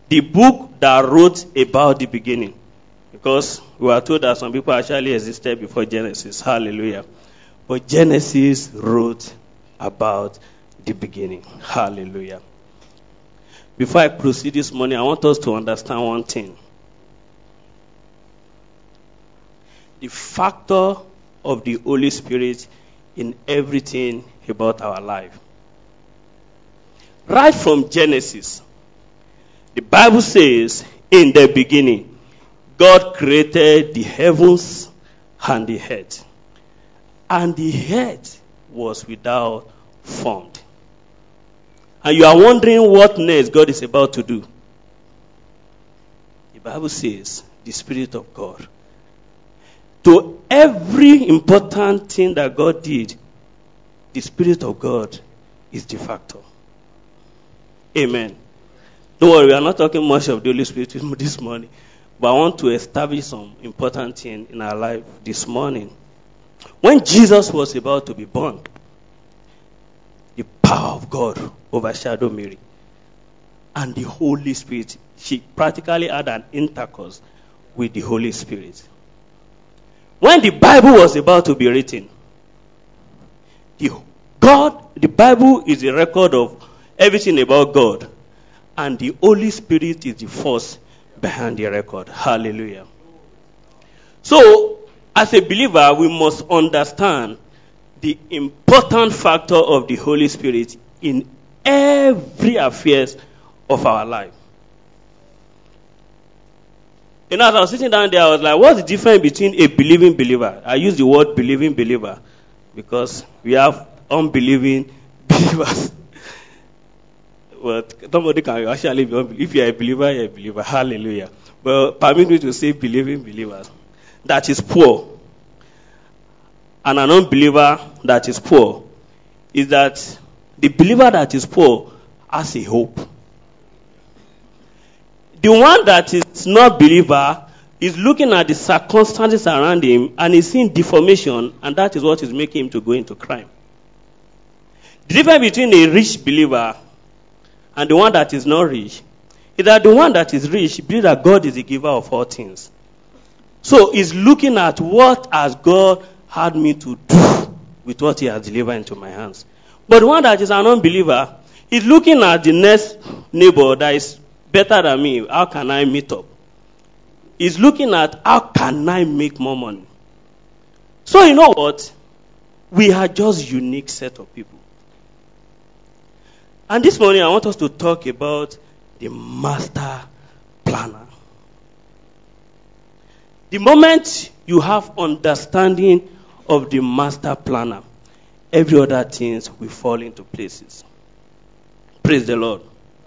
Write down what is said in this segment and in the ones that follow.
the book that wrote about the beginning. Because we are told that some people actually existed before Genesis. Hallelujah. But Genesis wrote about the beginning. Hallelujah. Before I proceed this morning, I want us to understand one thing. The factor of the Holy Spirit in everything about our life. Right from Genesis, the Bible says, in the beginning, God created the heavens and the earth. And the earth was without form. And you are wondering what next God is about to do. The Bible says, the Spirit of God. To every important thing that God did, the Spirit of God is the factor. Amen. Don't worry, we are not talking much of the Holy Spirit this morning. But I want to establish some important thing in our life this morning. When Jesus was about to be born, the power of God overshadowed Mary. And the Holy Spirit, she practically had an intercourse with the Holy Spirit. When the Bible was about to be written, the Bible is a record of everything about God. And the Holy Spirit is the force behind the record. Hallelujah. So, as a believer, we must understand the important factor of the Holy Spirit in every affairs of our life. You know, as I was sitting down there, I was like, what's the difference between a believing believer? I use the word believing believer because we have unbelieving believers. But nobody can actually be unbelieving. If you're a believer, you're a believer. Hallelujah. But permit me to say believing believers. That is poor. And an unbeliever that is poor is that the believer that is poor has a hope. The one that is not believer is looking at the circumstances around him and is seeing deformation, and that is what is making him to go into crime. The difference between a rich believer and the one that is not rich is that the one that is rich believes that God is the giver of all things. So he's looking at what has God had me to do with what he has delivered into my hands. But the one that is an unbeliever is looking at the next neighbor that is better than me. How can I meet up? He's looking at how can I make more money. So you know what? We are just unique set of people. And this morning I want us to talk about the master planner. The moment you have understanding of the master planner, every other things will fall into places. Praise the Lord.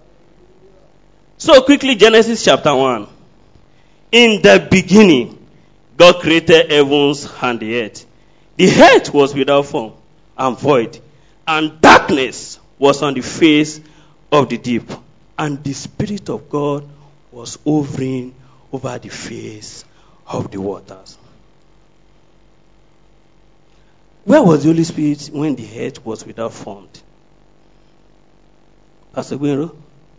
So quickly, Genesis chapter 1. In the beginning, God created heavens and the earth. The earth was without form and void, and darkness was on the face of the deep. And the Spirit of God was hovering over the face of the waters. Where was the Holy Spirit when the earth was without form? Pastor Guero?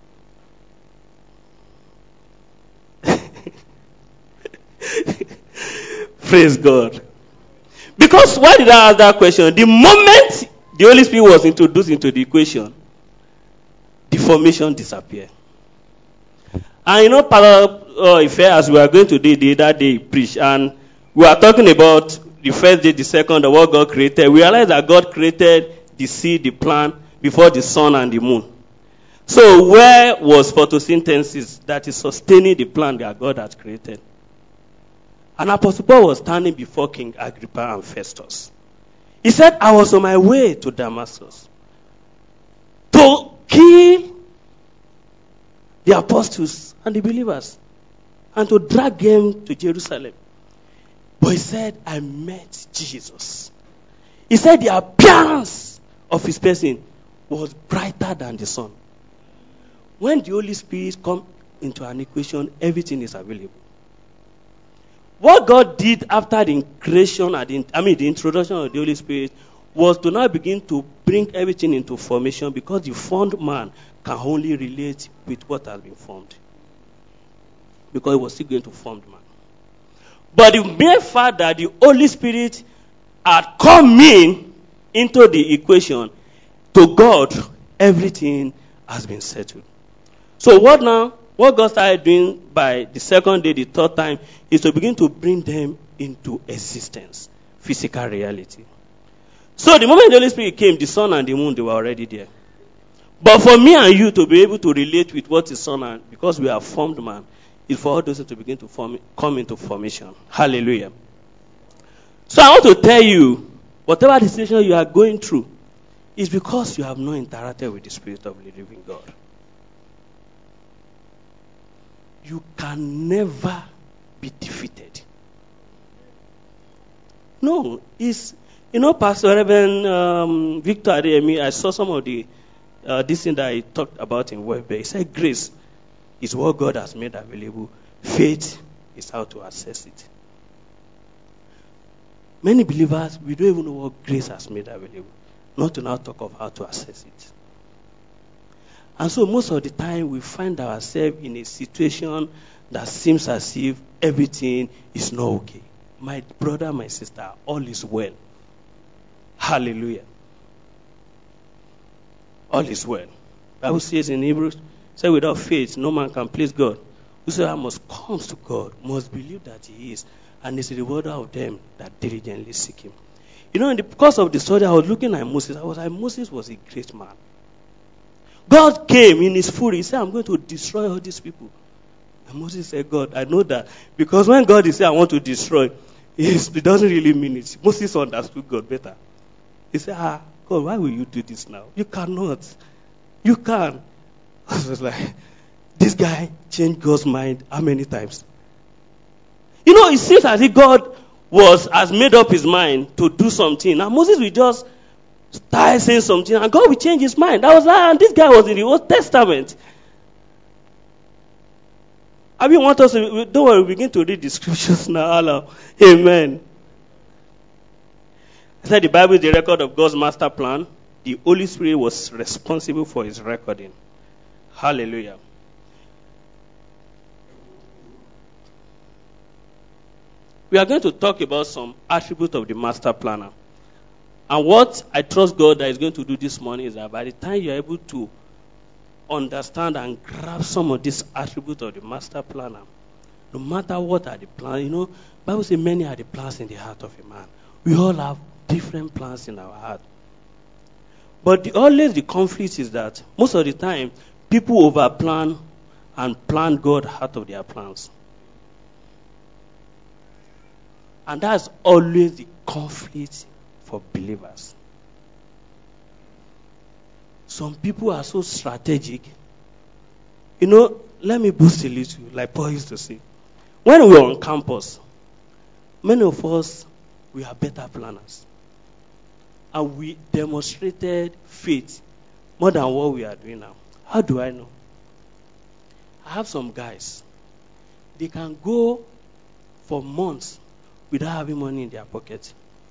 Praise God. Because why did I ask that question? The moment the Holy Spirit was introduced into the equation, the formation disappeared. And you know, Pastor as we are going to do the other day, preach, and we are talking about the first day, the second, the what God created. We realize that God created the seed, the plant, before the sun and the moon. So where was photosynthesis that is sustaining the plant that God has created? And Apostle Paul was standing before King Agrippa and Festus. He said, I was on my way to Damascus to kill the apostles and the believers and to drag them to Jerusalem. But he said, I met Jesus. He said the appearance of his person was brighter than the sun. When the Holy Spirit comes into an equation, everything is available. What God did after the creation, the introduction of the Holy Spirit, was to now begin to bring everything into formation, because the formed man can only relate with what has been formed. because he was still going to form the man. But the mere fact that the Holy Spirit had come into the equation, to God, everything has been settled. So what God started doing by the second day, the third time, is to begin to bring them into existence, physical reality. So the moment the Holy Spirit came, the sun and the moon, they were already there. But for me and you to be able to relate with what is sun, and because we are formed man, is for all those to begin to come into formation. Hallelujah. So I want to tell you, whatever the situation you are going through, is because you have not interacted with the Spirit of the living God. You can be defeated. No, Pastor Reverend Victor Adeyemi, I saw some of this thing that he talked about in Webber. He said grace is what God has made available. Faith is how to access it. Many believers, we don't even know what grace has made available. Not to now talk of how to access it. And so most of the time we find ourselves in a situation that seems as if everything is not okay. My brother, my sister, all is well. Hallelujah. All is well. The Bible says in Hebrews, say without faith no man can please God. Whosoever must come to God must believe that he is, and is the rewarder of them that diligently seek him. In the course of the story, I was looking at Moses. I was like, Moses was a great man. God came in his fury. He said, I'm going to destroy all these people. And Moses said, God, I know that. Because when God is saying, I want to destroy, it doesn't really mean it. Moses understood God better. He said, God, why will you do this now? You cannot. You can. I was like, this guy changed God's mind how many times? It seems as if God has made up his mind to do something. And Moses will just start saying something and God will change his mind. And this guy was in the Old Testament. I mean, want us to, don't worry, we begin to read the scriptures now. Amen. I said the Bible is the record of God's master plan. The Holy Spirit was responsible for his recording. Hallelujah. We are going to talk about some attributes of the master planner. And what I trust God that is going to do this morning is that by the time you are able to understand and grab some of these attributes of the master planner, no matter what are the plans, the Bible says many are the plans in the heart of a man. We all have different plans in our heart. But always the conflict is that most of the time, people overplan and plan God out of their plans. And that's always the conflict for believers. Some people are so strategic. Let me boost a little, like Paul used to say. When we were on campus, many of us, we are better planners. And we demonstrated faith more than what we are doing now. How do I know? I have some guys. They can go for months without having money in their pocket.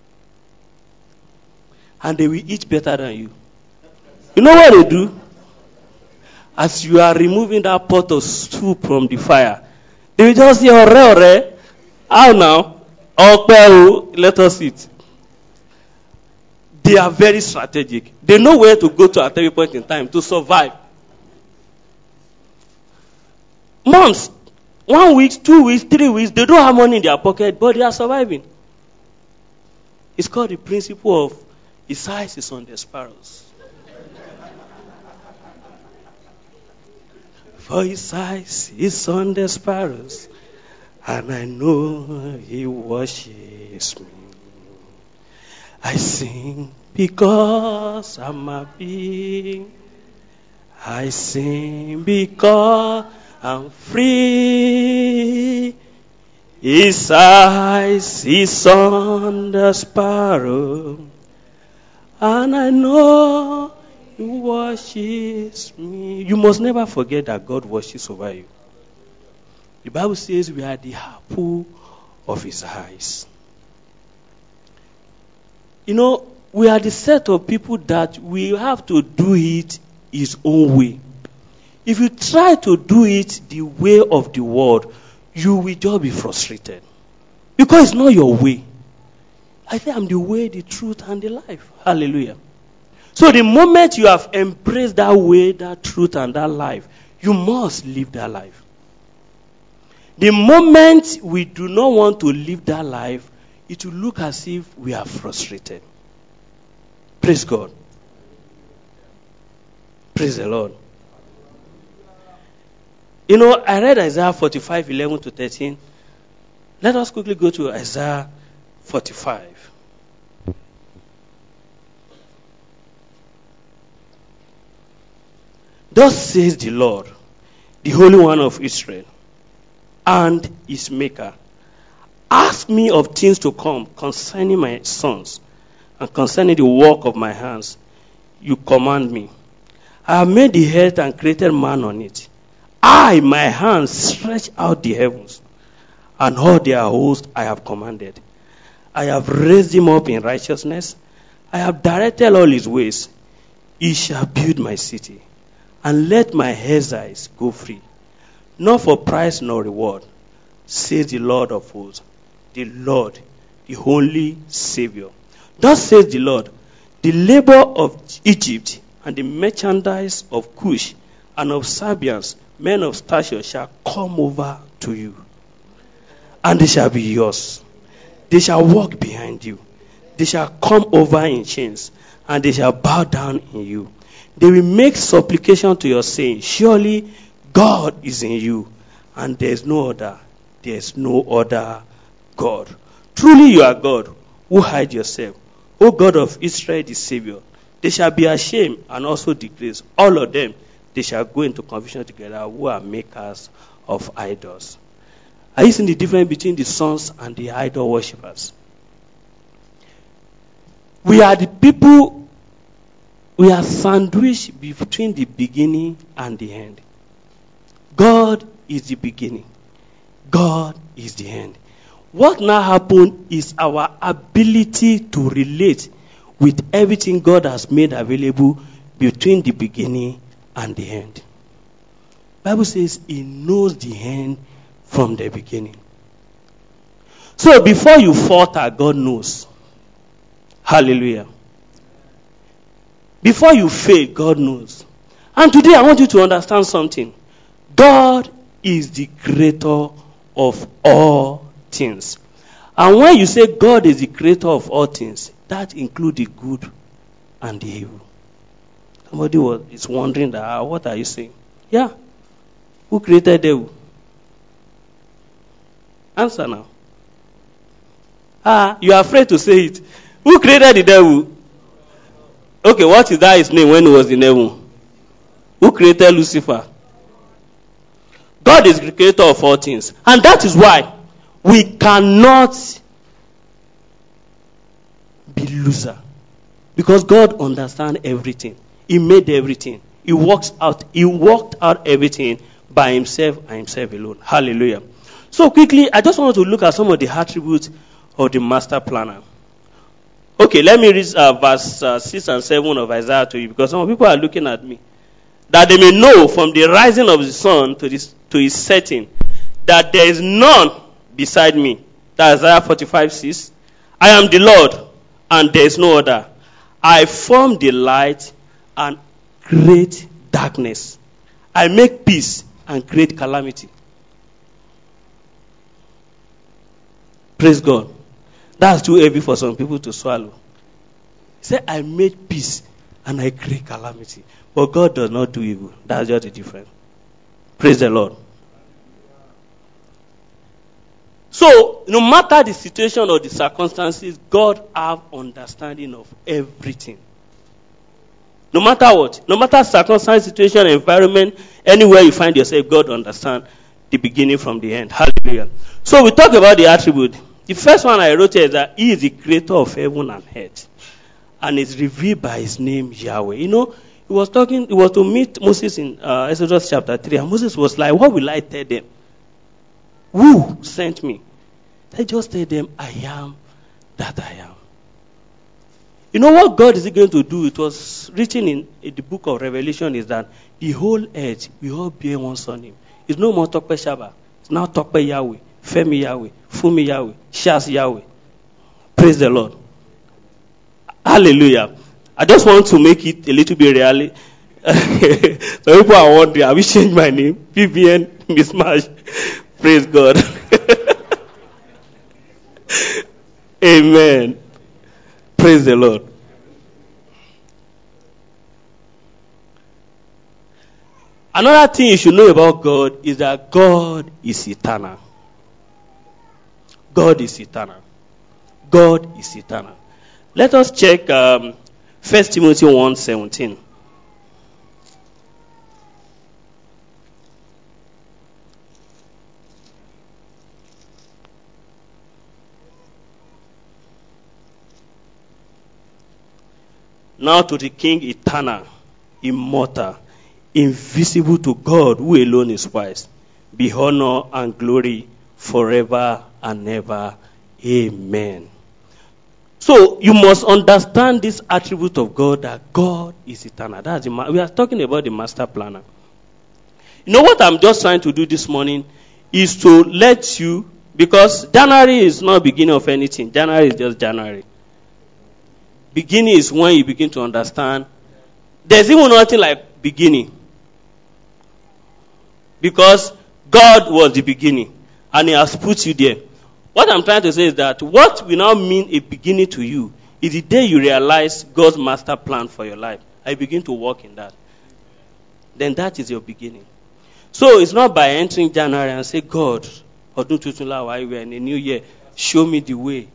And they will eat better than you. You know what they do? As you are removing that pot of soup from the fire, they will just say, Ore, how now? Let us eat. They are very strategic. They know where to go to at every point in time to survive. Months, 1 week, 2 weeks, 3 weeks, they don't have money in their pocket, but they are surviving. It's called the principle of his eyes is on the sparrows. For his eyes is on the sparrows, and I know he watches me. I sing because I'm happy. I sing because I'm free. His eyes is on the sparrow, and I know he watches me. You must never forget that God watches over you. The Bible says we are the apple of his eyes. We are the set of people that we have to do it his own way. If you try to do it the way of the world, you will just be frustrated. Because it's not your way. I say, I'm the way, the truth, and the life. Hallelujah. So the moment you have embraced that way, that truth, and that life, you must live that life. The moment we do not want to live that life, it will look as if we are frustrated. Praise God. Praise the Lord. You know, I read Isaiah 45, 11 to 13. Let us quickly go to Isaiah 45. Thus says the Lord, the Holy One of Israel, and his Maker. Ask me of things to come concerning my sons, and concerning the work of my hands. You command me. I have made the earth and created man on it. I, my hands, stretch out the heavens, and all their host I have commanded. I have raised him up in righteousness. I have directed all his ways. He shall build my city, and let my exiles go free. Not for price nor reward, says the Lord of hosts, the Lord, the Holy Savior. Thus says the Lord, the labor of Egypt and the merchandise of Cush and of Sabians, men of stature, shall come over to you, and they shall be yours. They shall walk behind you. They shall come over in chains, and they shall bow down in you. They will make supplication to your saying, surely God is in you, and there is no other. There is no other God. Truly you are God, who hide yourself, O God of Israel, the Savior. They shall be ashamed and also disgraced. All of them, they shall go into confusion together, who are makers of idols. Are you seeing the difference between the sons and the idol worshippers? We are the people, we are sandwiched between the beginning and the end. God is the beginning. God is the end. What now happened is our ability to relate with everything God has made available between the beginning and the end. The Bible says he knows the end from the beginning. So before you falter, God knows. Hallelujah. Before you fail, God knows. And today I want you to understand something. God is the creator of all things. And when you say God is the creator of all things, that includes the good and the evil. Somebody is wondering that, what are you saying? Yeah. Who created the devil? Answer now. You are afraid to say it. Who created the devil? Okay, what is that his name when he was in heaven? Who created Lucifer? God is the creator of all things. And that is why we cannot be loser. Because God understands everything. He made everything. He worked out everything by himself and himself alone. Hallelujah. So quickly, I just want to look at some of the attributes of the master planner. Okay, let me read verse 6 and 7 of Isaiah to you, because some people are looking at me. That they may know from the rising of the sun to its setting, that there is none beside me. That's Isaiah 45:6. I am the Lord, and there is no other. I form the light and create darkness. I make peace and create calamity. Praise God. That's too heavy for some people to swallow. He said, I made peace and I create calamity. But God does not do evil. That's just the difference. Praise the Lord. So, no matter the situation or the circumstances, God has understanding of everything. No matter what. No matter circumstance, situation, environment, anywhere you find yourself, God understands the beginning from the end. Hallelujah. So we talk about the attribute. The first one I wrote here is that he is the creator of heaven and earth. And is revealed by his name, Yahweh. You know, he was to meet Moses in Exodus chapter 3. And Moses was like, what will I tell them? Who sent me? I just tell them, I am that I am. You know what God is going to do? It was written in the book of Revelation is that the whole earth will all bear one surname. It's no more Tokpe Shaba. It's now Tope Yahweh, Femi Yahweh, Fumi Yahweh, Shaz Yahweh. Praise the Lord. Hallelujah. I just want to make it a little bit reality. So people are wondering, have we changed my name? PBN mismatch. Praise God. Amen. Praise the Lord. Another thing you should know about God is that God is eternal. God is eternal. God is eternal. Let us check 1 Timothy 1:17. Now to the King eternal, immortal, invisible to God, who alone is wise, be honor and glory forever and ever. Amen. So you must understand this attribute of God, that God is eternal. We are talking about the master planner. You know what I'm just trying to do this morning is to let you, because January is not beginning of anything. January is just January. Beginning is when you begin to understand. There's even nothing like beginning. Because God was the beginning and He has put you there. What I'm trying to say is that what will now mean a beginning to you is the day you realize God's master plan for your life. I begin to walk in that. Then that is your beginning. So it's not by entering January and say, God, Odun Tutunla, why we are in a new year, show me the way.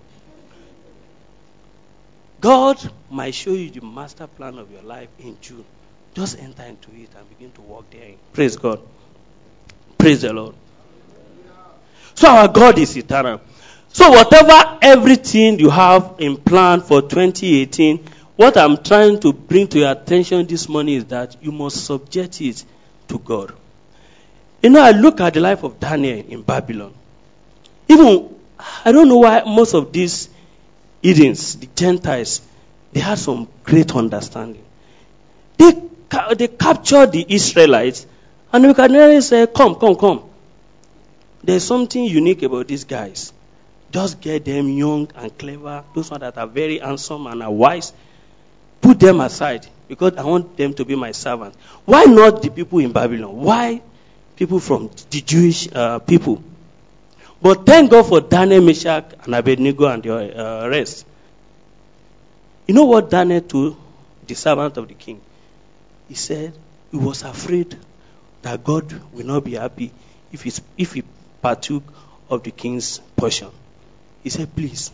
God might show you the master plan of your life in June. Just enter into it and begin to walk therein. Praise God. Praise the Lord. So our God is eternal. So everything you have in plan for 2018, what I'm trying to bring to your attention this morning is that you must subject it to God. You know, I look at the life of Daniel in Babylon. Even, I don't know why most of these Edens, the Gentiles, they had some great understanding. They captured the Israelites, and Nebuchadnezzar said, come. There's something unique about these guys. Just get them young and clever, those ones that are very handsome and are wise. Put them aside, because I want them to be my servants. Why not the people in Babylon? Why people from the Jewish people? But thank God for Daniel, Meshach, and Abednego and the rest. You know what Daniel told the servant of the king? He said he was afraid that God will not be happy if he partook of the king's portion. He said, please.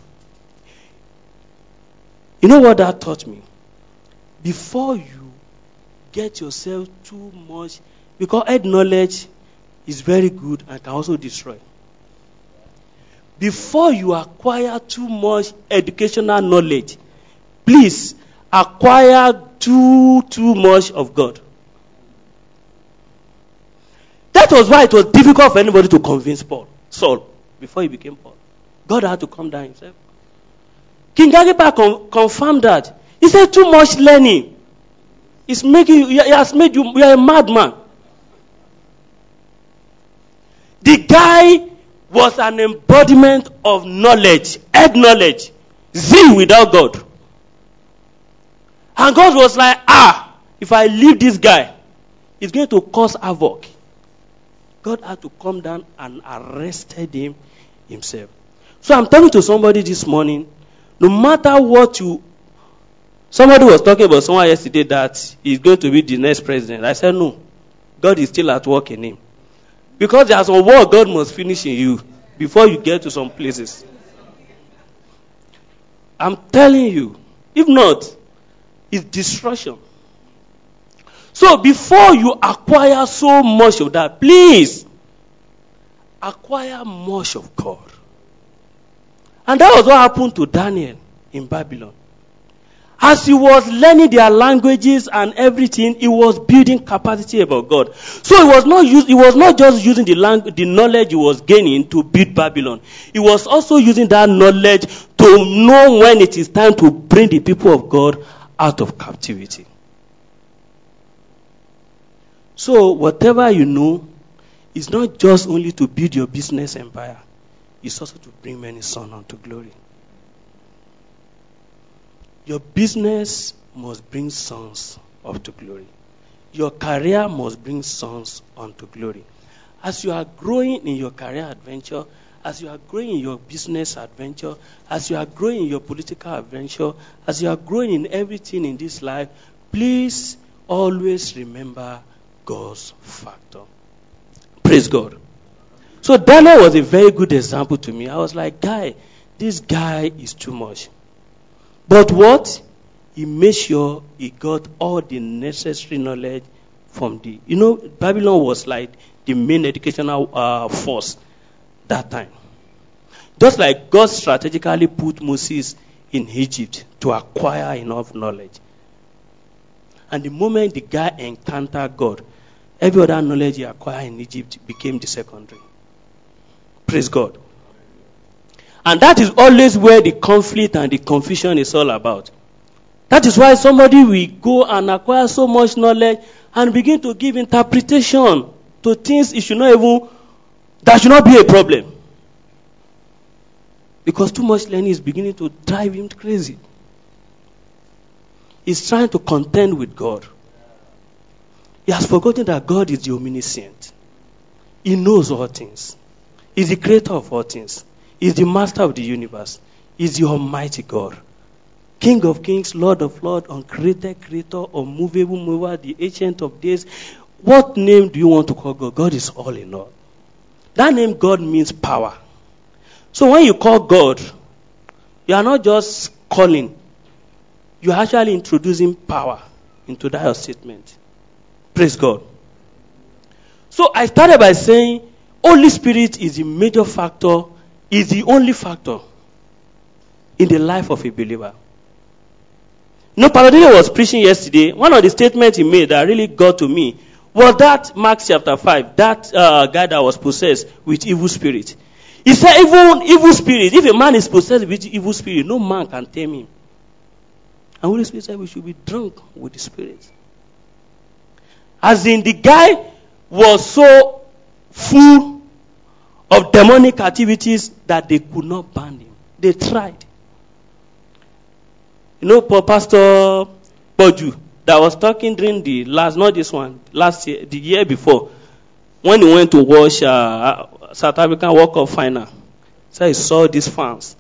You know what that taught me? Before you get yourself too much, because head knowledge is very good and can also destroy. Before you acquire too much educational knowledge, please acquire too much of God. That was why it was difficult for anybody to convince Saul, before he became Paul. God had to come down himself. King Agrippa confirmed that. He said too much learning is making you, he has made you are a madman. The guy was an embodiment of knowledge, head knowledge, zeal without God. And God was like, if I leave this guy, it's going to cause havoc. God had to come down and arrested him himself. So I'm talking to somebody this morning, no matter what somebody was talking about someone yesterday that he's going to be the next president. I said, no, God is still at work in him. Because there's some work God must finish in you before you get to some places. I'm telling you, if not, it's destruction. So before you acquire so much of that, please acquire much of God. And that was what happened to Daniel in Babylon. As he was learning their languages and everything, he was building capacity about God. So he was not just using the knowledge he was gaining to build Babylon. He was also using that knowledge to know when it is time to bring the people of God out of captivity. So whatever you know is not just only to build your business empire. It's also to bring many sons unto glory. Your business must bring sons up to glory. Your career must bring sons unto glory. As you are growing in your career adventure, as you are growing in your business adventure, as you are growing in your political adventure, as you are growing in everything in this life, please always remember God's factor. Praise God. So Daniel was a very good example to me. I was like, this guy is too much. But what? He made sure he got all the necessary knowledge from Babylon was like the main educational force that time. Just like God strategically put Moses in Egypt to acquire enough knowledge. And the moment the guy encountered God, every other knowledge he acquired in Egypt became the secondary. Praise God. And that is always where the conflict and the confusion is all about. That is why somebody will go and acquire so much knowledge and begin to give interpretation to things that should not be a problem. Because too much learning is beginning to drive him crazy. He's trying to contend with God. He has forgotten that God is the omniscient. He knows all things. He's the creator of all things. He's the master of the universe. He's the almighty God. King of kings, Lord of lords, uncreated creator, unmovable mover, the ancient of days. What name do you want to call God? God is all in all. That name God means power. So when you call God, you are not just calling. You are actually introducing power into that statement. Praise God. So I started by saying, Holy Spirit is the major factor, is the only factor in the life of a believer. Pastor was preaching yesterday. One of the statements he made that really got to me was that Mark chapter 5, that guy that was possessed with evil spirit. He said, even evil spirit, if a man is possessed with evil spirit, no man can tame him. And Holy Spirit said we should be drunk with the Spirit. As in, the guy was so full of demonic activities that they could not ban him. They tried. Pastor Boju that was talking during the last year, the year before, when he went to watch South African World Cup final, so he saw these fans.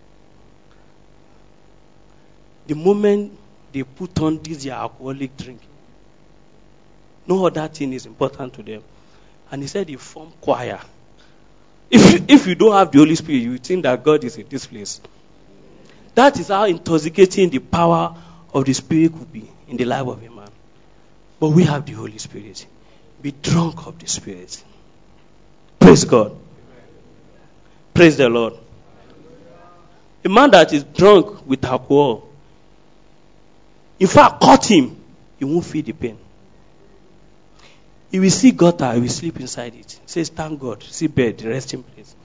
The moment they put on this alcoholic drink, no other thing is important to them. And he said he formed choir. If you don't have the Holy Spirit, you think that God is in this place. That is how intoxicating the power of the Spirit could be in the life of a man. But we have the Holy Spirit. Be drunk of the Spirit. Praise God. Praise the Lord. A man that is drunk with alcohol, in fact, cut him, he won't feel the pain. He will see gutter, he will sleep inside it. He says, thank God, see bed, resting place.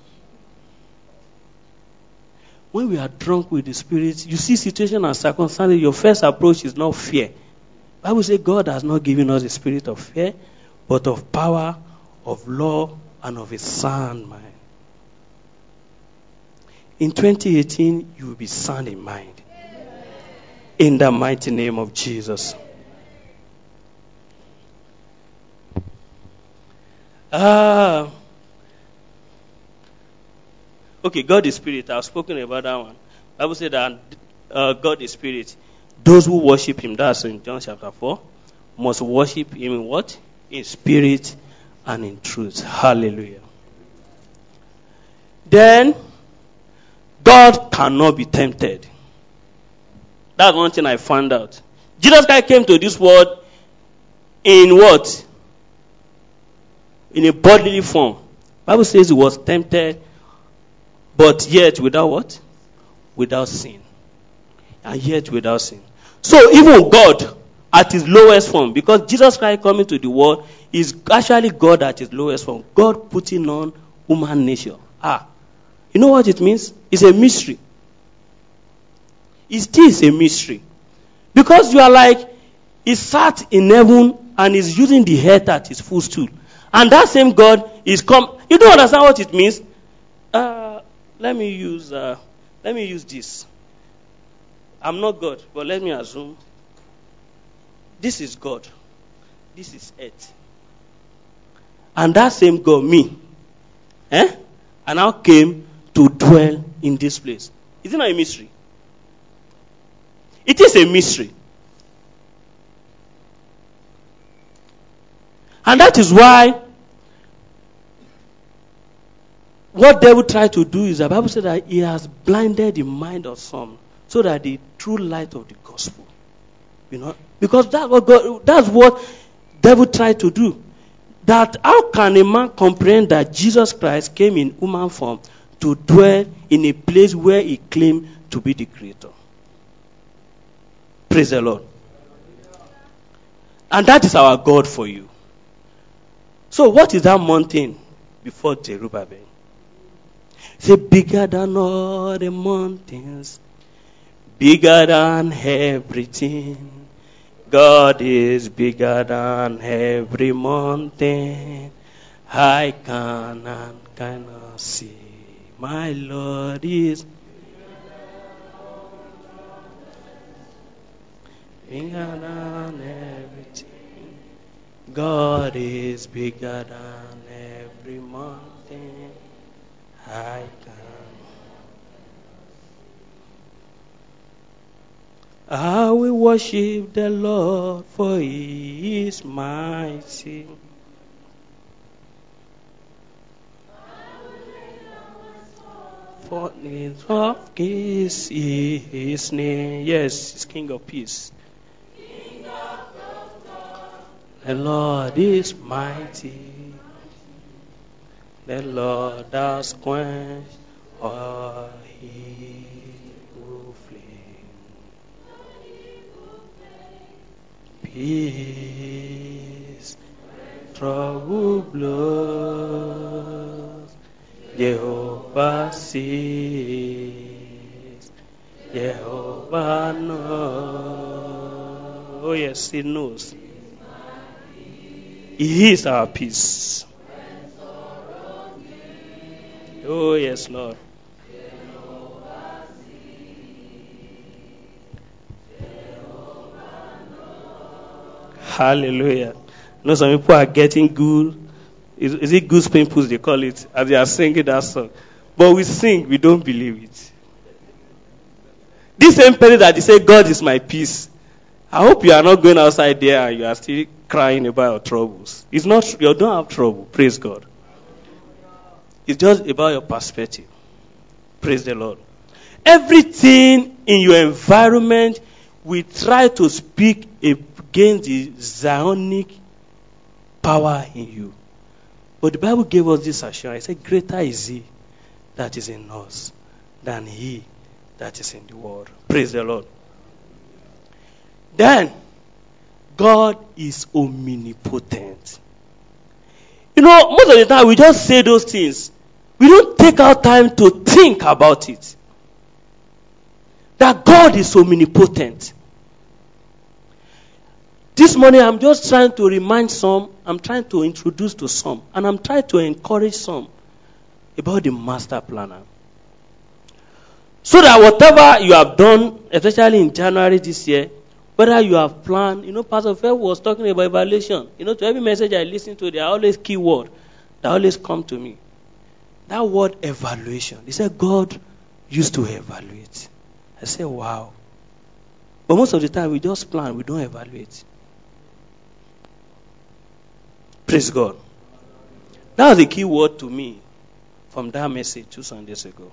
When we are drunk with the Spirit, you see situation and circumstances, your first approach is not fear. The Bible says God has not given us a spirit of fear, but of power, of love, and of a sound mind. In 2018, you will be sound in mind. In the mighty name of Jesus. Okay, God is Spirit. I've spoken about that one. The Bible said that God is Spirit. Those who worship Him, that's in John chapter 4, must worship Him in what? In spirit and in truth. Hallelujah. Then, God cannot be tempted. That's one thing I found out. Jesus Christ came to this world in what? In a bodily form. The Bible says He was tempted, but yet without what? Without sin. And yet without sin. So even God at His lowest form, because Jesus Christ coming to the world is actually God at His lowest form. God putting on human nature. You know what it means? It's a mystery. It still is a mystery. Because you are like, He sat in heaven and is using the earth at His footstool. And that same God is come. You don't understand what it means? Let me use this. I'm not God, but let me assume this is God. This is earth. And that same God, me, I now came to dwell in this place. Is it not a mystery? It is a mystery. And that is why what devil tried to do is the Bible said that he has blinded the mind of some so that the true light of the gospel, because that's what devil tried to do. That how can a man comprehend that Jesus Christ came in human form to dwell in a place where he claimed to be the creator? Praise the Lord. And that is our God for you. So what is that mountain before Zerubbabel? Say, bigger than all the mountains, bigger than everything. God is bigger than every mountain I can and cannot see. My Lord is bigger than everything. God is bigger than every mountain I can. I will worship the Lord, for He is mighty. For His His name, yes, He's King of Peace. The Lord is mighty. The Lord has quenched all evil flame. Peace, trouble blows. Jehovah sees. Jehovah knows. Oh yes, He knows. He is our peace. Oh yes, Lord. Hallelujah. You know, some people are getting good. Is it goose pimples they call it? As they are singing that song. But we sing, we don't believe it. This same person that they say, God is my peace. I hope you are not going outside there and you are still crying about your troubles. It's not, you don't have trouble. Praise God. It's just about your perspective. Praise the Lord. Everything in your environment will try to speak against the Zionic power in you. But the Bible gave us this assurance. It said, greater is He that is in us than he that is in the world. Praise the Lord. Then, God is omnipotent. You know, most of the time we just say those things. We don't take our time to think about it. That God is omnipotent. This morning I'm just trying to remind some, I'm trying to introduce to some, and I'm trying to encourage some about the master planner. So that whatever you have done, especially in January this year, whether you have planned, you know, Pastor Phil was talking about evaluation. You know, to every message I listen to, there are always key words that always come to me. That word evaluation. He said God used to evaluate. I said, wow. But most of the time we just plan, we don't evaluate. Praise God. That was the key word to me from that message 2 Sundays ago.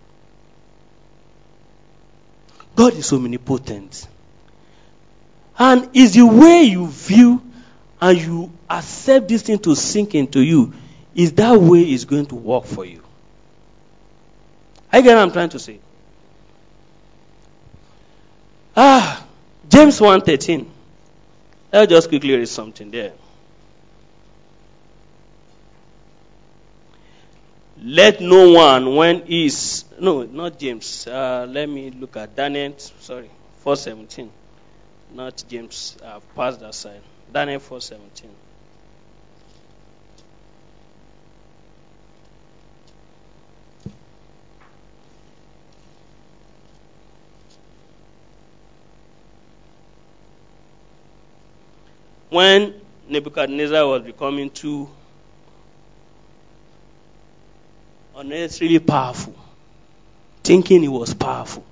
God is omnipotent. And is the way you view and you accept this thing to sink into you, is that way it's going to work for you. I get what I'm trying to say. James 1:13. I'll just quickly read something there. Let no one when he is... No, not James. Let me look at Daniel. 4:17. Not James. I've passed that side. Daniel 4:17. when Nebuchadnezzar was becoming too unnecessarily powerful, thinking he was powerful.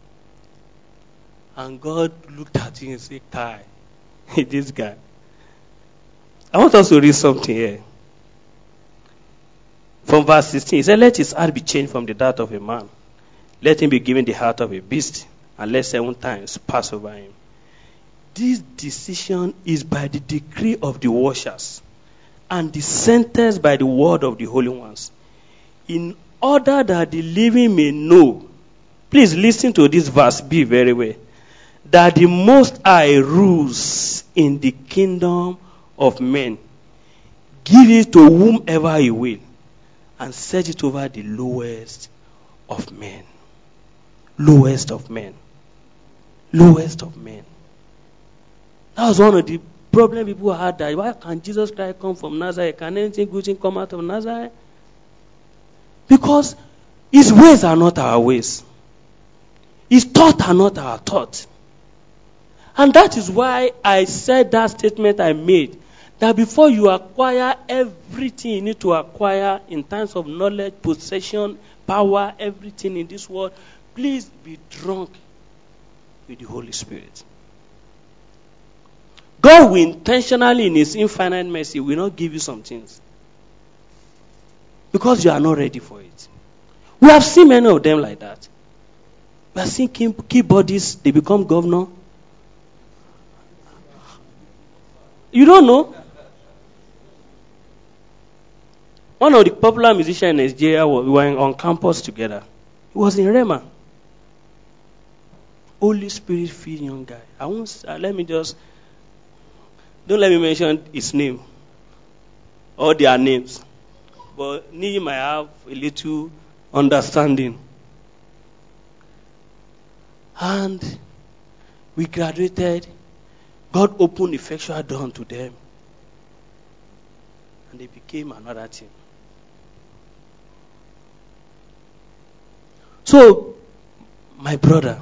And God looked at him and said, Kai, this guy. I want us to read something here. From verse 16, he said, let his heart be changed from the that of a man. Let him be given the heart of a beast, and let 7 times pass over him. This decision is by the decree of the watchers, and the sentence by the word of the holy ones, in order that the living may know. Please listen to this verse B very well. That the Most High rules in the kingdom of men. Give it to whomever he will, and set it over the lowest of men. Lowest of men. Lowest of men. That was one of the problems people had. That why can Jesus Christ come from Nazareth? Can anything good thing come out of Nazareth? Because his ways are not our ways. His thoughts are not our thoughts. And that is why I said that statement I made, that before you acquire everything you need to acquire in terms of knowledge, possession, power, everything in this world, please be drunk with the Holy Spirit. God will intentionally, in his infinite mercy, will not give you some things, because you are not ready for it. We have seen many of them like that. We have seen key bodies, they become governor. You don't know? One of the popular musicians in Nigeria, we were on campus together. He was in Rema. Holy Spirit filled young guy. Don't let me mention his name or their names. But Nii might have a little understanding. And we graduated. God opened effectual door unto them. And they became another team. So, my brother,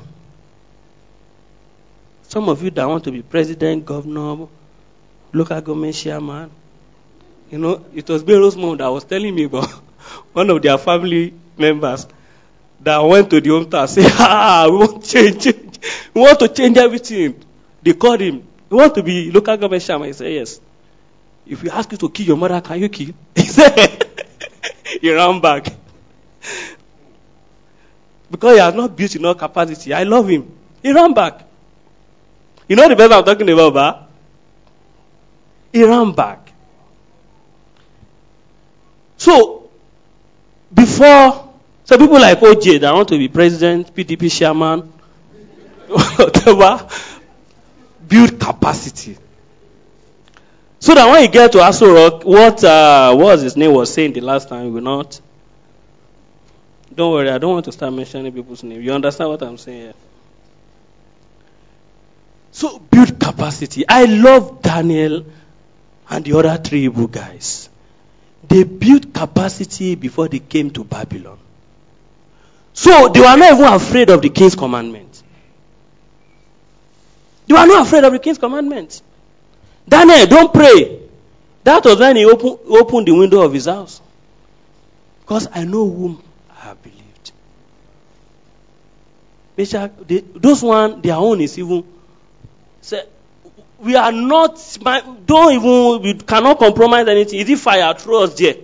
some of you that want to be president, governor, local government chairman, it was Bero's mom that was telling me about one of their family members that went to the hometown and said, we want to change. We want to change everything. They called him. You want to be local government chairman? He said, yes. If we ask you to kill your mother, can you kill? He said, he ran back. Because he has not built enough capacity. I love him. He ran back. You know the person I'm talking about, ba? He ran back. So people like OJ that want to be president, PDP chairman, whatever, build capacity. So that when you get to Aso Rock, what was his name was saying the last time, will not. Don't worry, I don't want to start mentioning people's names. You understand what I'm saying here? So build capacity. I love Daniel and the other 3 Hebrew guys. They built capacity before they came to Babylon. So they were not even afraid of the king's commandment. They were not afraid of the king's commandment. Daniel, don't pray. That was when he opened the window of his house. Because I know whom I have believed. Those one, their own is even. Say, we are not, we cannot compromise anything. Is it fire? Throw us there.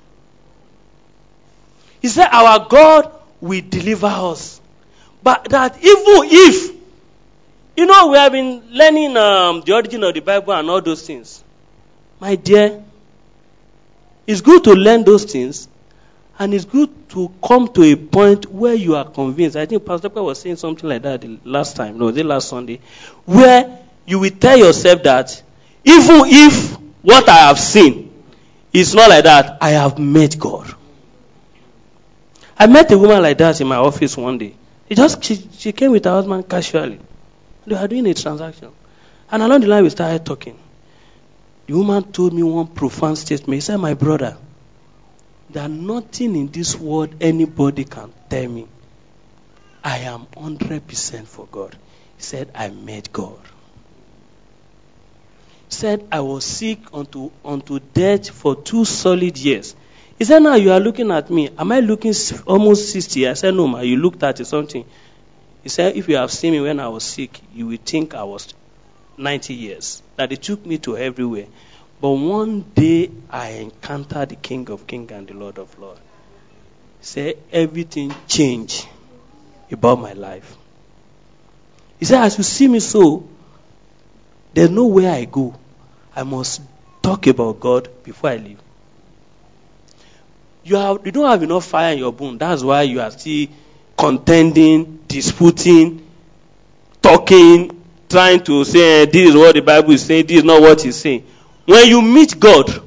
He said, our God will deliver us. But that even if, we have been learning the origin of the Bible and all those things. My dear, it's good to learn those things, and it's good to come to a point where you are convinced. I think Pastor Pepper was saying something like that the last Sunday, where you will tell yourself that even if what I have seen is not like that, I have met God. I met a woman like that in my office one day. She came with her husband casually. They were doing a transaction. And along the line we started talking. The woman told me one profound statement. He said, my brother, there are nothing in this world anybody can tell me. I am 100% for God. He said, I met God. said, I was sick unto death for 2 solid years. He said, now you are looking at me. Am I looking almost 60? I said, no, ma, you look 30 something. He said, if you have seen me when I was sick, you will think I was 90 years. That they took me to everywhere. But one day I encountered the King of Kings and the Lord of Lords. He said, everything changed about my life. He said, as you see me so, there's nowhere I go. I must talk about God before I leave. You don't have enough fire in your bone. That's why you are still contending, disputing, talking, trying to say, this is what the Bible is saying, this is not what it's saying. When you meet God,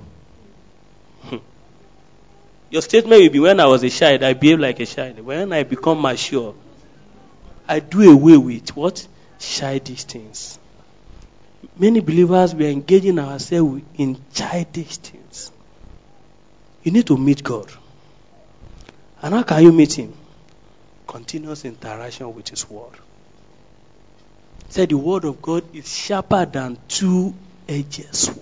your statement will be, when I was a child, I behaved like a child. When I become mature, I do away with what? Childish things. Many believers, we are engaging ourselves in childish things. You need to meet God. And how can you meet Him? Continuous interaction with His Word. He said the Word of God is sharper than 2-edged sword.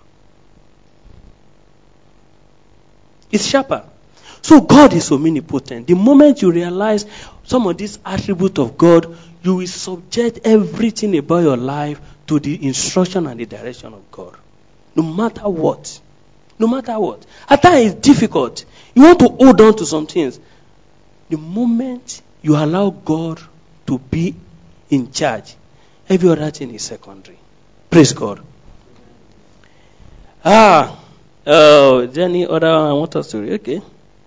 It's sharper. So God is omnipotent. The moment you realize some of these attributes of God, you will subject everything about your life to the instruction and the direction of God. No matter what. No matter what. At times it's difficult. You want to hold on to some things. The moment you allow God to be in charge, every other thing is secondary. Praise God. Is there any other one I want us to read? Okay.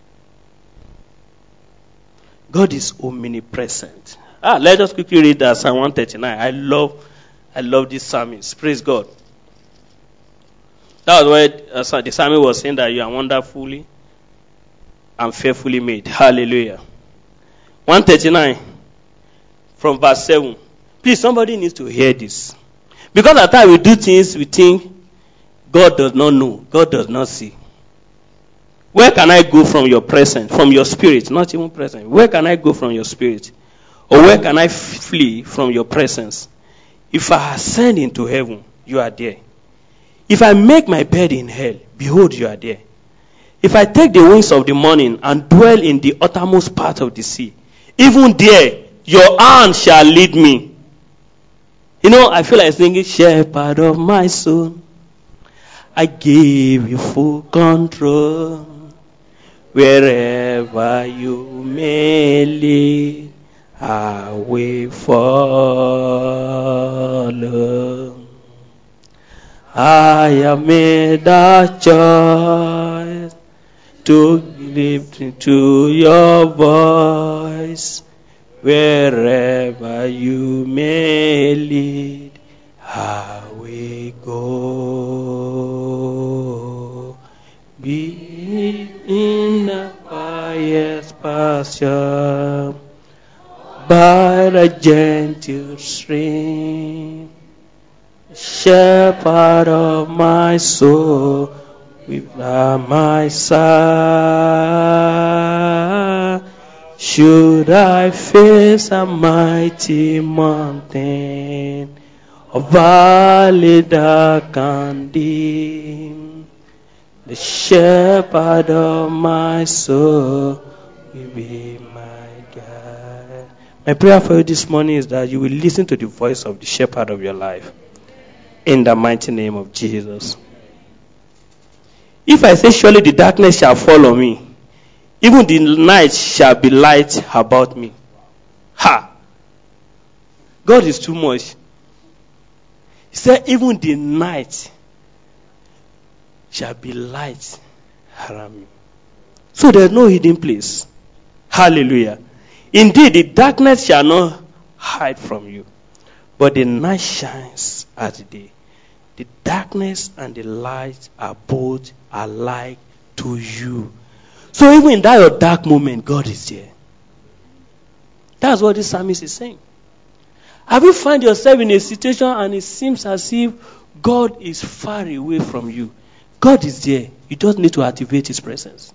God is omnipresent. Let us quickly read that Psalm 139. I love this psalmist. Praise God. That was why the psalmist was saying that you are wonderfully and fearfully made. Hallelujah. 139 from verse 7. Please, somebody needs to hear this. Because at times we do things we think God does not know, God does not see. Where can I go from your presence, from your spirit, not even presence? Where can I go from your spirit? Or where can I flee from your presence? If I ascend into heaven, you are there. If I make my bed in hell, behold, you are there. If I take the wings of the morning and dwell in the uttermost part of the sea, even there, your hand shall lead me. You know, I feel like singing, Shepherd of my soul, I give you full control. Wherever you may lead, I will follow. I have made a choice to live into your voice. Wherever you may lead, I will go. Be in the quiet pasture by the gentle stream. Shepherd of my soul, with my side. Should I face a mighty mountain, a valley dark and dim, the shepherd of my soul will be my guide. My prayer for you this morning is that you will listen to the voice of the shepherd of your life. In the mighty name of Jesus. If I say, surely the darkness shall follow me, even the night shall be light about me. God is too much. He said, even the night shall be light around me. So there's no hidden place. Hallelujah. Indeed, the darkness shall not hide from you, but the night shines as the day. The darkness and the light are both alike to you. So even in that your dark moment, God is there. That's what this psalmist is saying. Have you found yourself in a situation and it seems as if God is far away from you? God is there. You just need to activate His presence.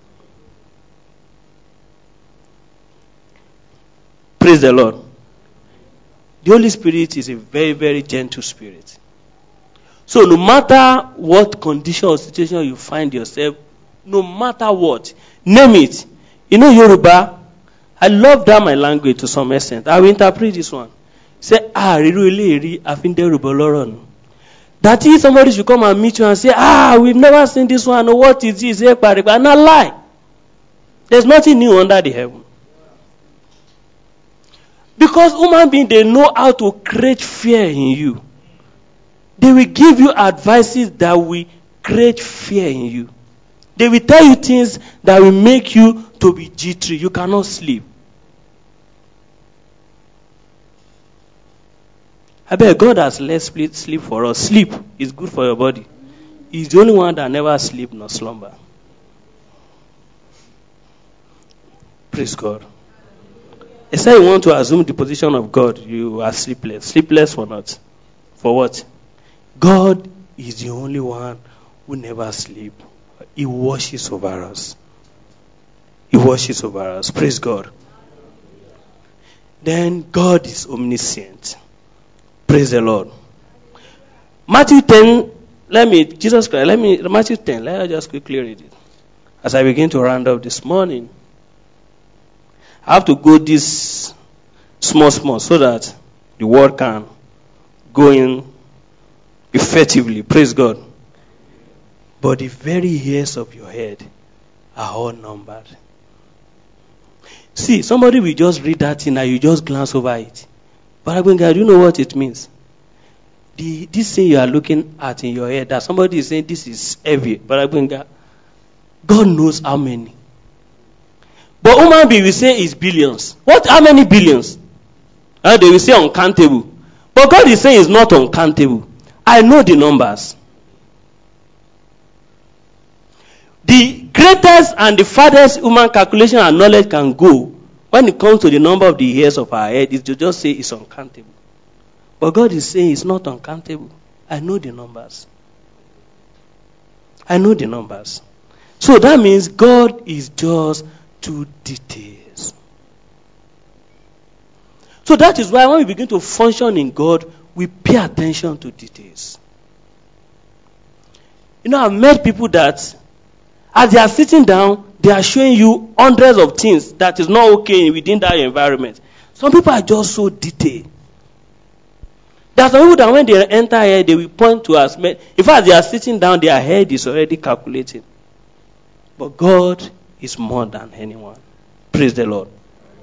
Praise the Lord. The Holy Spirit is a very, very gentle spirit. So no matter what condition or situation you find yourself, no matter what, name it. You know Yoruba, I love that my language to some extent. I will interpret this one. Say, that is, somebody should come and meet you and say, we've never seen this one. What is this? And not lie. There's nothing new under the heaven. Because human beings, they know how to create fear in you. They will give you advices that will create fear in you. They will tell you things that will make you to be jittery. You cannot sleep. I bet God has let sleep for us. Sleep is good for your body. He's the only one that never sleep nor slumber. Praise God. Except you want to assume the position of God, you are sleepless. Sleepless for not. For what? God is the only one who never sleeps. He watches over us. He watches over us. Praise God. Then God is omniscient. Praise the Lord. Matthew 10, Matthew 10, let me just quickly read it. As I begin to round up this morning, I have to go this small so that the word can go in effectively. Praise God. But the very hairs of your head are all numbered. See, somebody will just read that thing and you just glance over it. But do you know what it means? This thing you are looking at in your head, that somebody is saying this is heavy. But God knows how many. But human being will say it's billions. How many billions? They will say uncountable. But God is saying it's not uncountable. I know the numbers. The greatest and the farthest human calculation and knowledge can go when it comes to the number of the hairs of our head is to just say it's uncountable. But God is saying it's not uncountable. I know the numbers. I know the numbers. So that means God is just to details. So that is why when we begin to function in God, we pay attention to details. You know, I've met people that as they are sitting down, they are showing you hundreds of things that is not okay within that environment. Some people are just so detailed. There are some people that when they enter here, they will point to us. In fact, they are sitting down, their head is already calculating. But God is more than anyone. Praise the Lord.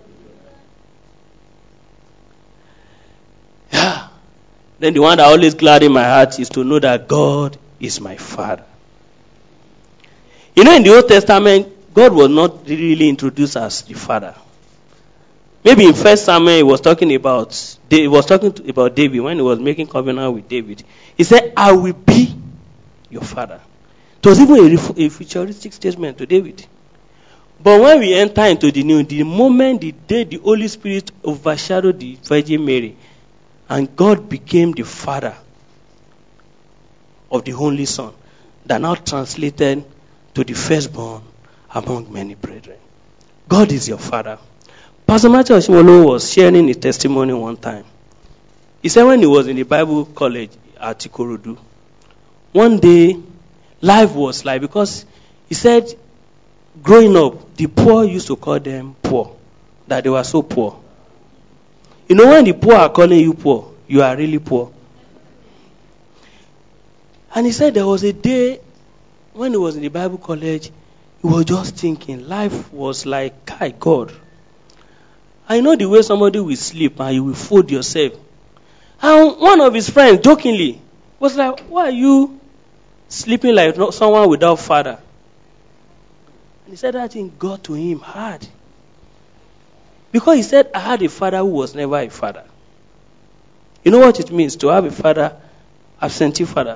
Yeah. Then the one that always gladdens my heart is to know that God is my Father. You know, in the Old Testament, God was not really introduced as the Father. Maybe in 1 Samuel, he was talking about David when he was making covenant with David. He said, I will be your father. It was even a futuristic statement to David. But when we enter into the new, the moment, the day the Holy Spirit overshadowed the Virgin Mary, and God became the Father of the only Son, that now translated to the firstborn among many brethren. God is your Father. Pastor Matthew Oshimolo was sharing his testimony one time. He said when he was in the Bible college at Ikorodu, one day, life was like, because he said, growing up, the poor used to call them poor, that they were so poor. You know, when the poor are calling you poor, you are really poor. And he said there was a day when he was in the Bible college, he was just thinking, life was like, Kai, God. I know the way somebody will sleep and you will fold yourself. And one of his friends, jokingly, was like, why are you sleeping like someone without father? And he said that thing got to him hard. Because he said, I had a father who was never a father. You know what it means to have a father, absentee father?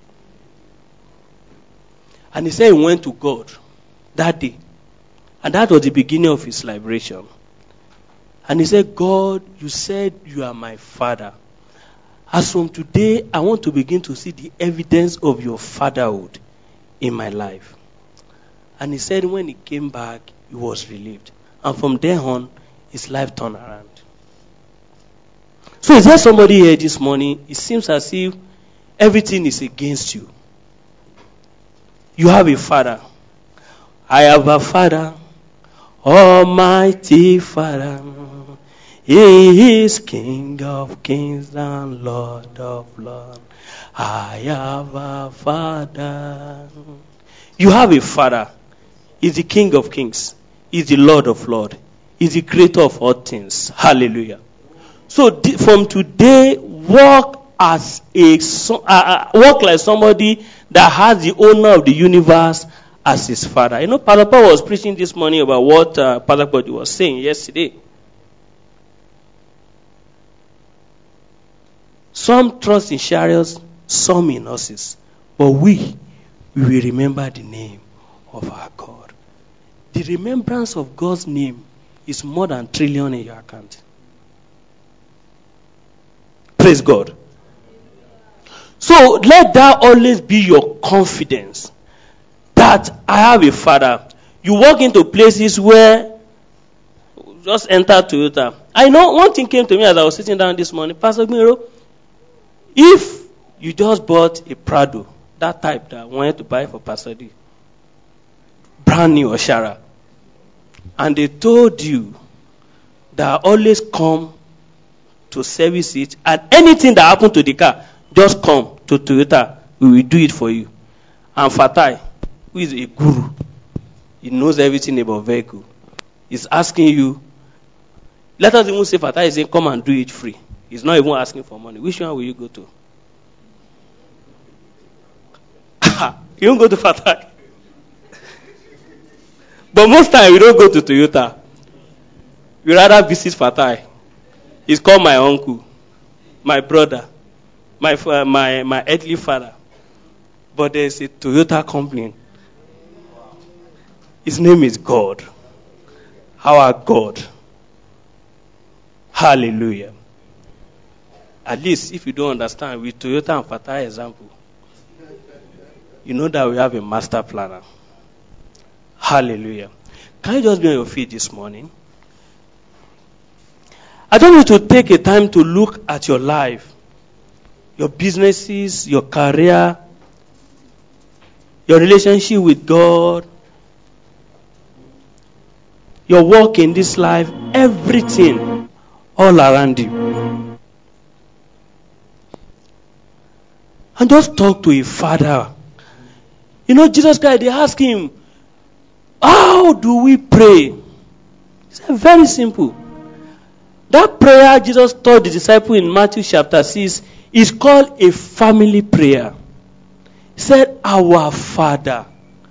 And he said he went to God that day. And that was the beginning of his liberation. And he said, God, you said you are my father. As from today, I want to begin to see the evidence of your fatherhood in my life. And he said when he came back, he was relieved. And from there on, his life turned around. So is there somebody here this morning? It seems as if everything is against you. You have a father. I have a father, Almighty Father. He is King of kings and Lord of lords. I have a father. You have a father. He's the King of kings. He's the Lord of lords. He's the creator of all things. Hallelujah. So from today, walk as walk like somebody that has the owner of the universe as his father. You know, Pastor Paul was preaching this morning about what Pastor Body was saying yesterday. Some trust in chariots, some in horses. But we will remember the name of our God. The remembrance of God's name is more than $1 trillion in your account. Praise God. So let that always be your confidence that I have a father. You walk into places where just enter Toyota. I know one thing came to me as I was sitting down this morning. Pastor Miro, if you just bought a Prado, that type that I wanted to buy for Pastor D, brand new Oshara, and they told you that I always come to service it, and anything that happened to the car, just come to Toyota, we will do it for you. And Fatai, who is a guru, he knows everything about vehicle, is asking you, let us even say Fatai is saying, come and do it free. He's not even asking for money. Which one will you go to? You don't go to Fatai. But most time we don't go to Toyota. We rather visit Fatai. He's called my uncle, my brother, my earthly father. But there's a Toyota company. His name is God. Our God. Hallelujah. At least if you don't understand, with Toyota and Fatai example, you know that we have a master planner. Hallelujah. Can you just be on your feet this morning? I don't need to take a time to look at your life, your businesses, your career, your relationship with God, your work in this life, everything all around you. And just talk to a father. You know, Jesus Christ, they ask him, how do we pray? He said, very simple. That prayer Jesus taught the disciple in Matthew chapter 6 is called a family prayer. He said, our Father,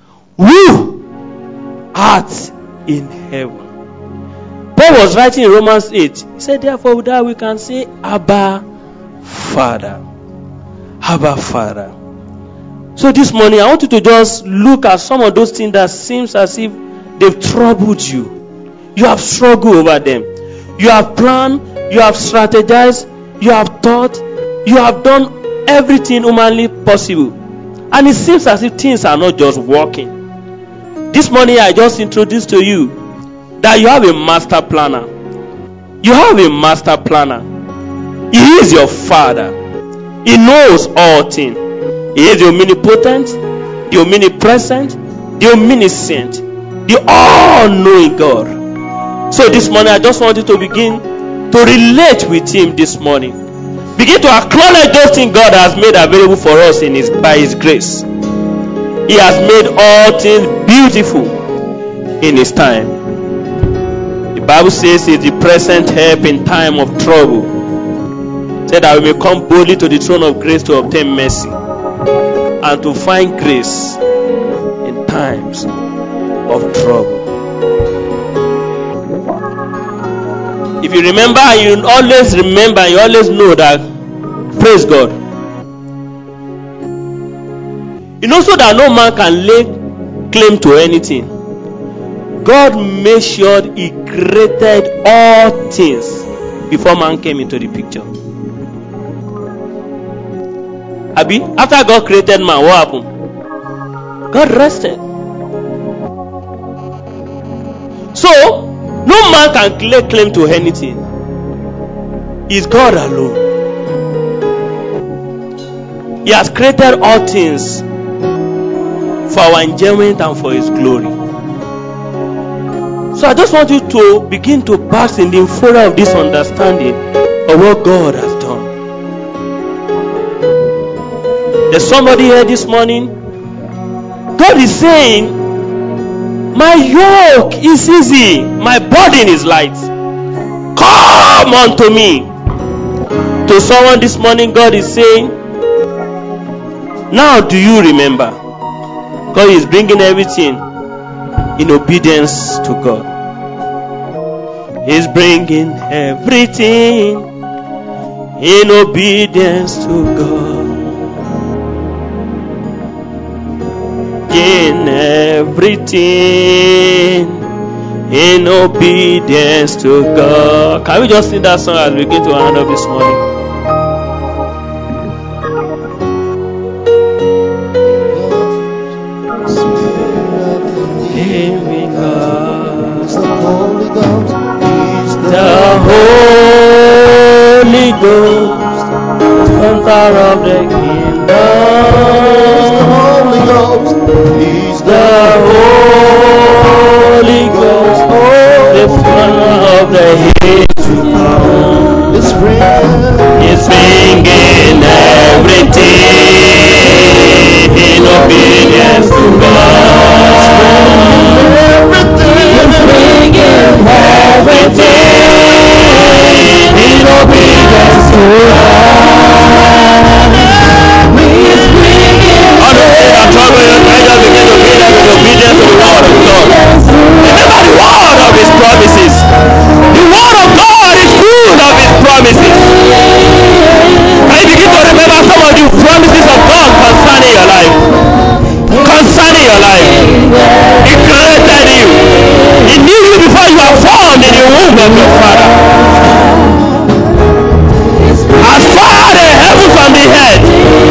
who art in heaven. Paul was writing in Romans 8. He said, therefore, with that we can say, Abba, Father. Abba, Father. So this morning, I want you to just look at some of those things that seems as if they've troubled you. You have struggled over them. You have planned, you have strategized, you have thought, you have done everything humanly possible. And it seems as if things are not just working. This morning, I just introduced to you that you have a master planner. You have a master planner. He is your father. He knows all things. He is the omnipotent, the omnipresent, the omniscient, the all-knowing God. So this morning, I just want you to begin to relate with Him this morning. Begin to acknowledge those things God has made available for us by His grace. He has made all things beautiful in His time. The Bible says He is the present help in time of trouble. Said that we may come boldly to the throne of grace to obtain mercy and to find grace in times of trouble. If you remember, you always remember, you always know that, praise God. You know, so that no man can lay claim to anything. God made sure He created all things before man came into the picture. Abi, after God created man, what happened? God rested. So, no man can lay claim to anything. It's God alone. He has created all things for our enjoyment and for His glory. So I just want you to begin to bask in the euphoria of this understanding of what God has done. There's somebody here this morning. God is saying, my yoke is easy, my burden is light. Come unto me. To someone this morning, God is saying, now do you remember? God is bringing everything in obedience to God. He's bringing everything in obedience to God. In everything in obedience to God. Can we just sing that song as we begin to hand up this morning? Holy Ghost, Center of the kingdom. Holy Ghost, He's the Holy Ghost, the Father of the age to come. It's bringing everything in obedience to God. It's bringing everything in obedience to God. He's bringing obedience to the word of God. Remember the word of His promises. The word of God is full of His promises. Can you begin to remember some of the promises of God concerning your life? Concerning your life. He created you. He knew you before you were formed in the womb of your father. As far as the heaven from the earth.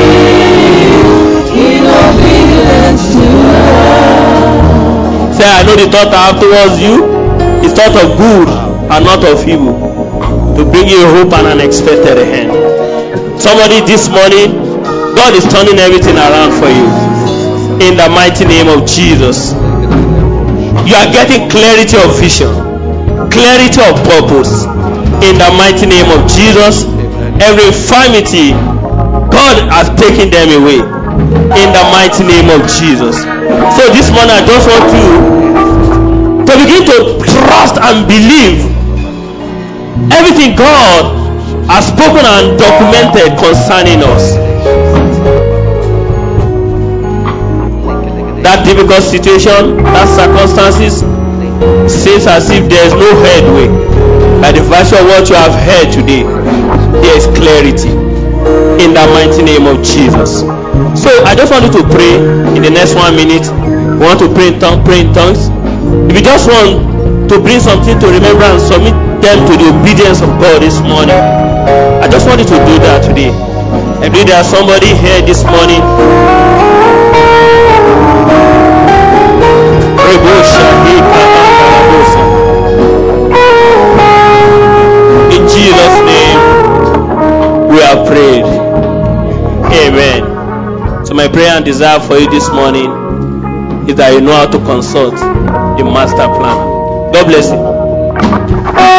Say, I know the thought I have towards you is thought of good and not of evil, to bring you hope and an expected end. Somebody this morning, God is turning everything around for you. In the mighty name of Jesus. You are getting clarity of vision, clarity of purpose. In the mighty name of Jesus. Every infirmity, God has taken them away. In the mighty name of Jesus. So this morning I just want you to begin to trust and believe everything God has spoken and documented concerning us. That difficult situation, that circumstances, seems as if there is no headway. By the virtue of what you have heard today, there is clarity. In the mighty name of Jesus. So I just want you to pray in the next 1 minute. We want to pray in tongues. If you just want to bring something to remember and submit them to the obedience of God this morning, I just want you to do that today. I believe there is somebody here this morning. In Jesus' name we have prayed. Amen. So my prayer and desire for you this morning is that you know how to consult the master planner. God bless you.